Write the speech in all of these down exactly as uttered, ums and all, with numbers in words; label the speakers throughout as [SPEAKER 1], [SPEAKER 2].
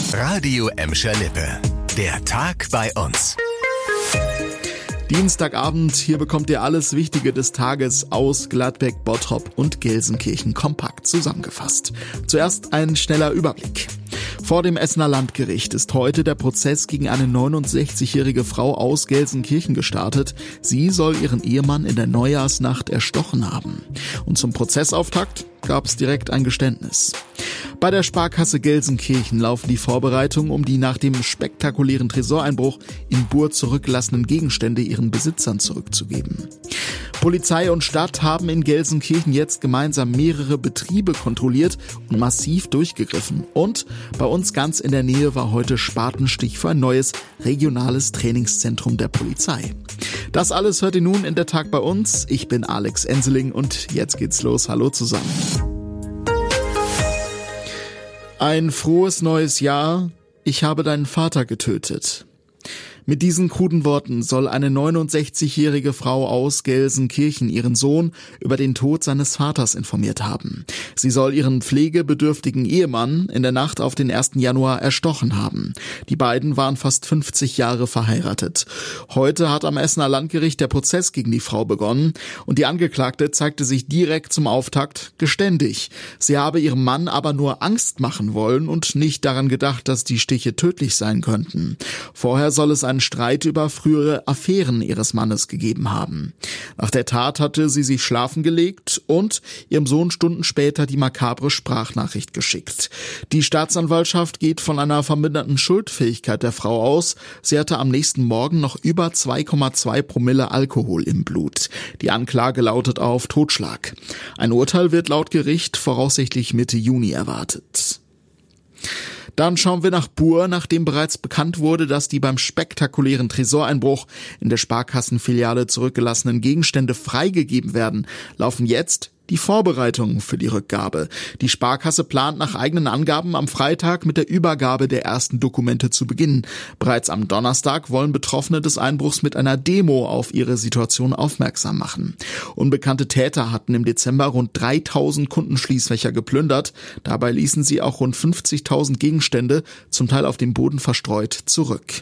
[SPEAKER 1] Radio Emscher Lippe. Der Tag bei uns.
[SPEAKER 2] Dienstagabend, hier bekommt ihr alles Wichtige des Tages aus Gladbeck, Bottrop und Gelsenkirchen kompakt zusammengefasst. Zuerst ein schneller Überblick. Vor dem Essener Landgericht ist heute der Prozess gegen eine neunundsechzigjährige Frau aus Gelsenkirchen gestartet. Sie soll ihren Ehemann in der Neujahrsnacht erstochen haben. Und zum Prozessauftakt gab es direkt ein Geständnis. Bei der Sparkasse Gelsenkirchen laufen die Vorbereitungen, um die nach dem spektakulären Tresoreinbruch in Buhr zurückgelassenen Gegenstände ihren Besitzern zurückzugeben. Polizei und Stadt haben in Gelsenkirchen jetzt gemeinsam mehrere Betriebe kontrolliert und massiv durchgegriffen. Und bei uns ganz in der Nähe war heute Spatenstich für ein neues regionales Trainingszentrum der Polizei. Das alles hört ihr nun in der Tag bei uns. Ich bin Alex Enseling und jetzt geht's los. Hallo zusammen. Ein frohes neues Jahr. Ich habe deinen Vater getötet. Mit diesen kruden Worten soll eine neunundsechzigjährige Frau aus Gelsenkirchen ihren Sohn über den Tod seines Vaters informiert haben. Sie soll ihren pflegebedürftigen Ehemann in der Nacht auf den ersten Januar erstochen haben. Die beiden waren fast fünfzig Jahre verheiratet. Heute hat am Essener Landgericht der Prozess gegen die Frau begonnen und die Angeklagte zeigte sich direkt zum Auftakt geständig. Sie habe ihrem Mann aber nur Angst machen wollen und nicht daran gedacht, dass die Stiche tödlich sein könnten. Vorher soll es einen Streit über frühere Affären ihres Mannes gegeben haben. Nach der Tat hatte sie sich schlafen gelegt und ihrem Sohn Stunden später die makabre Sprachnachricht geschickt. Die Staatsanwaltschaft geht von einer verminderten Schuldfähigkeit der Frau aus. Sie hatte am nächsten Morgen noch über zwei Komma zwei Promille Alkohol im Blut. Die Anklage lautet auf Totschlag. Ein Urteil wird laut Gericht voraussichtlich Mitte Juni erwartet. Dann schauen wir nach Buhr, nachdem bereits bekannt wurde, dass die beim spektakulären Tresoreinbruch in der Sparkassenfiliale zurückgelassenen Gegenstände freigegeben werden, laufen jetzt die Vorbereitungen für die Rückgabe. Die Sparkasse plant nach eigenen Angaben am Freitag mit der Übergabe der ersten Dokumente zu beginnen. Bereits am Donnerstag wollen Betroffene des Einbruchs mit einer Demo auf ihre Situation aufmerksam machen. Unbekannte Täter hatten im Dezember rund dreitausend Kundenschließfächer geplündert. Dabei ließen sie auch rund fünfzigtausend Gegenstände, zum Teil auf dem Boden verstreut, zurück.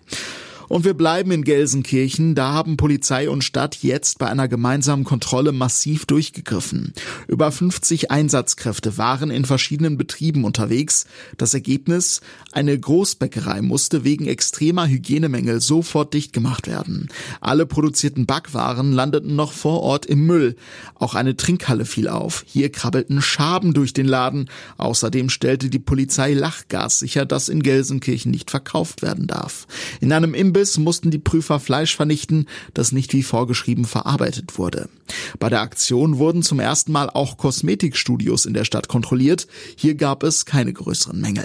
[SPEAKER 2] Und wir bleiben in Gelsenkirchen, da haben Polizei und Stadt jetzt bei einer gemeinsamen Kontrolle massiv durchgegriffen. Über fünfzig Einsatzkräfte waren in verschiedenen Betrieben unterwegs. Das Ergebnis? Eine Großbäckerei musste wegen extremer Hygienemängel sofort dicht gemacht werden. Alle produzierten Backwaren landeten noch vor Ort im Müll. Auch eine Trinkhalle fiel auf. Hier krabbelten Schaben durch den Laden. Außerdem stellte die Polizei Lachgas sicher, das in Gelsenkirchen nicht verkauft werden darf. In einem Imbiss mussten die Prüfer Fleisch vernichten, das nicht wie vorgeschrieben verarbeitet wurde. Bei der Aktion wurden zum ersten Mal auch Kosmetikstudios in der Stadt kontrolliert. Hier gab es keine größeren Mängel.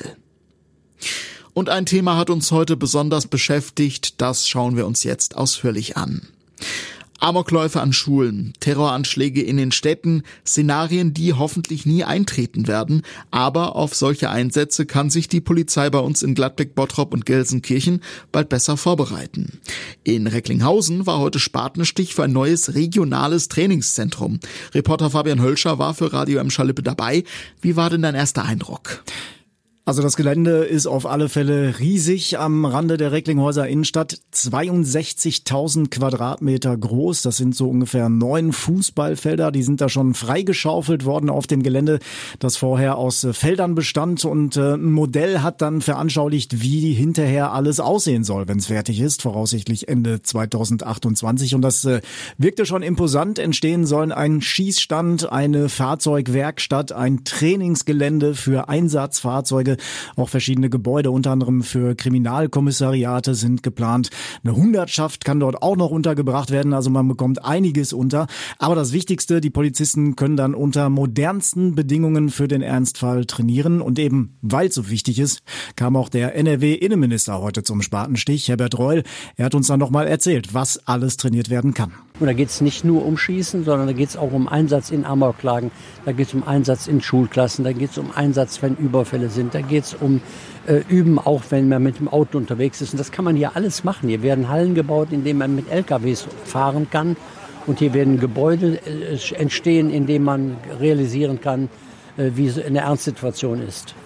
[SPEAKER 2] Und ein Thema hat uns heute besonders beschäftigt, das schauen wir uns jetzt ausführlich an. Amokläufe an Schulen, Terroranschläge in den Städten, Szenarien, die hoffentlich nie eintreten werden, aber auf solche Einsätze kann sich die Polizei bei uns in Gladbeck, Bottrop und Gelsenkirchen bald besser vorbereiten. In Recklinghausen war heute Spatenstich für ein neues regionales Trainingszentrum. Reporter Fabian Hölscher war für Radio Emscher Lippe dabei. Wie war denn dein erster Eindruck?
[SPEAKER 3] Also das Gelände ist auf alle Fälle riesig am Rande der Recklinghäuser Innenstadt. zweiundsechzigtausend Quadratmeter groß. Das sind so ungefähr neun Fußballfelder. Die sind da schon freigeschaufelt worden auf dem Gelände, das vorher aus Feldern bestand. Und äh, ein Modell hat dann veranschaulicht, wie hinterher alles aussehen soll, wenn es fertig ist. Voraussichtlich Ende zweitausendachtundzwanzig. Und das äh, wirkte schon imposant. Entstehen sollen ein Schießstand, eine Fahrzeugwerkstatt, ein Trainingsgelände für Einsatzfahrzeuge. Auch verschiedene Gebäude, unter anderem für Kriminalkommissariate, sind geplant. Eine Hundertschaft kann dort auch noch untergebracht werden, also man bekommt einiges unter. Aber das Wichtigste, die Polizisten können dann unter modernsten Bedingungen für den Ernstfall trainieren. Und eben, weil es so wichtig ist, kam auch der N R W-Innenminister heute zum Spatenstich, Herbert Reul. Er hat uns dann nochmal erzählt, was alles trainiert werden kann.
[SPEAKER 4] Und da geht es nicht nur um Schießen, sondern da geht es auch um Einsatz in Amoklagen, da geht es um Einsatz in Schulklassen, da geht es um Einsatz, wenn Überfälle sind, da geht es um äh, Üben, auch wenn man mit dem Auto unterwegs ist. Und das kann man hier alles machen. Hier werden Hallen gebaut, in denen man mit L K Ws fahren kann. Und hier werden Gebäude äh, entstehen, in denen man realisieren kann, äh, wie es in der Ernstsituation ist.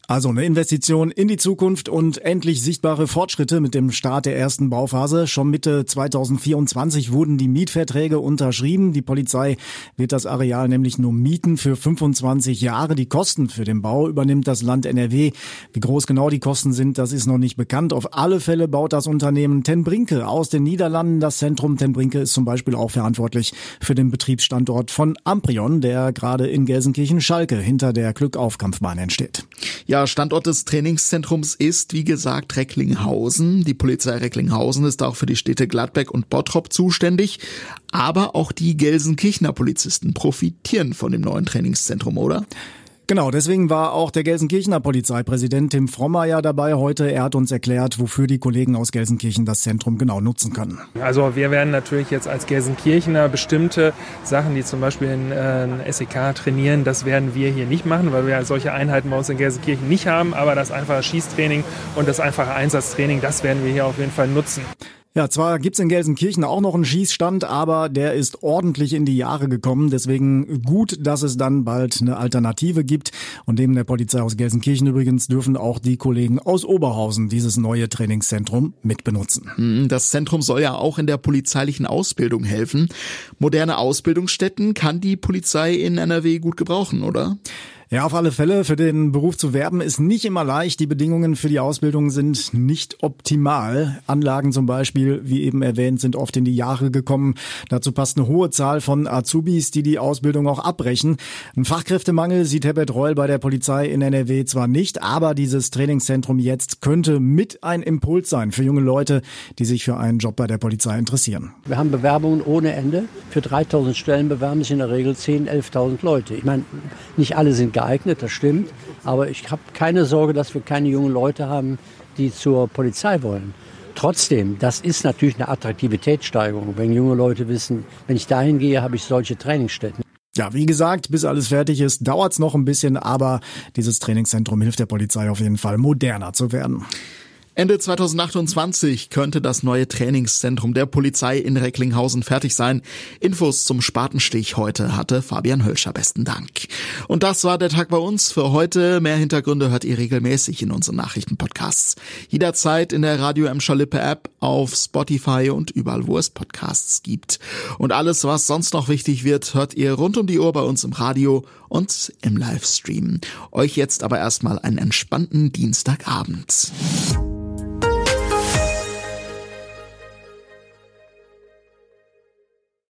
[SPEAKER 3] Also eine Investition in die Zukunft und endlich sichtbare Fortschritte mit dem Start der ersten Bauphase. Schon Mitte zweitausendvierundzwanzig wurden die Mietverträge unterschrieben. Die Polizei wird das Areal nämlich nur mieten für fünfundzwanzig Jahre. Die Kosten für den Bau übernimmt das Land N R W. Wie groß genau die Kosten sind, das ist noch nicht bekannt. Auf alle Fälle baut das Unternehmen Ten Brinke aus den Niederlanden. Das Zentrum Ten Brinke ist zum Beispiel auch verantwortlich für den Betriebsstandort von Amprion, der gerade in Gelsenkirchen-Schalke hinter der Glückauf-Kampfbahn entsteht.
[SPEAKER 2] Ja, Standort des Trainingszentrums ist, wie gesagt, Recklinghausen. Die Polizei Recklinghausen ist auch für die Städte Gladbeck und Bottrop zuständig. Aber auch die Gelsenkirchener Polizisten profitieren von dem neuen Trainingszentrum, oder?
[SPEAKER 3] Genau, deswegen war auch der Gelsenkirchener Polizeipräsident Tim Frommeier dabei heute. Er hat uns erklärt, wofür die Kollegen aus Gelsenkirchen das Zentrum genau nutzen können.
[SPEAKER 5] Also wir werden natürlich jetzt als Gelsenkirchener bestimmte Sachen, die zum Beispiel in äh, S E K trainieren, das werden wir hier nicht machen, weil wir solche Einheiten bei uns in Gelsenkirchen nicht haben. Aber das einfache Schießtraining und das einfache Einsatztraining, das werden wir hier auf jeden Fall nutzen.
[SPEAKER 3] Ja, zwar gibt's in Gelsenkirchen auch noch einen Schießstand, aber der ist ordentlich in die Jahre gekommen. Deswegen gut, dass es dann bald eine Alternative gibt. Und neben der Polizei aus Gelsenkirchen übrigens dürfen auch die Kollegen aus Oberhausen dieses neue Trainingszentrum mitbenutzen.
[SPEAKER 2] Das Zentrum soll ja auch in der polizeilichen Ausbildung helfen. Moderne Ausbildungsstätten kann die Polizei in N R W gut gebrauchen, oder?
[SPEAKER 3] Ja, auf alle Fälle. Für den Beruf zu werben ist nicht immer leicht. Die Bedingungen für die Ausbildung sind nicht optimal. Anlagen zum Beispiel, wie eben erwähnt, sind oft in die Jahre gekommen. Dazu passt eine hohe Zahl von Azubis, die die Ausbildung auch abbrechen. Ein Fachkräftemangel sieht Herbert Reul bei der Polizei in N R W zwar nicht, aber dieses Trainingszentrum jetzt könnte mit ein Impuls sein für junge Leute, die sich für einen Job bei der Polizei interessieren.
[SPEAKER 4] Wir haben Bewerbungen ohne Ende. Für dreitausend Stellen bewerben sich in der Regel zehntausend, elftausend Leute. Ich meine, nicht alle sind geeignet, das stimmt. Aber ich habe keine Sorge, dass wir keine jungen Leute haben, die zur Polizei wollen. Trotzdem, das ist natürlich eine Attraktivitätssteigerung, wenn junge Leute wissen, wenn ich dahin gehe, habe ich solche Trainingsstätten.
[SPEAKER 3] Ja, wie gesagt, bis alles fertig ist, dauert's noch ein bisschen, aber dieses Trainingszentrum hilft der Polizei auf jeden Fall, moderner zu werden.
[SPEAKER 2] Ende zweitausendachtundzwanzig könnte das neue Trainingszentrum der Polizei in Recklinghausen fertig sein. Infos zum Spatenstich heute hatte Fabian Hölscher. Besten Dank. Und das war der Tag bei uns für heute. Mehr Hintergründe hört ihr regelmäßig in unseren Nachrichtenpodcasts. Jederzeit in der Radio Emscher Lippe App, auf Spotify und überall, wo es Podcasts gibt. Und alles, was sonst noch wichtig wird, hört ihr rund um die Uhr bei uns im Radio und im Livestream. Euch jetzt aber erstmal einen entspannten Dienstagabend.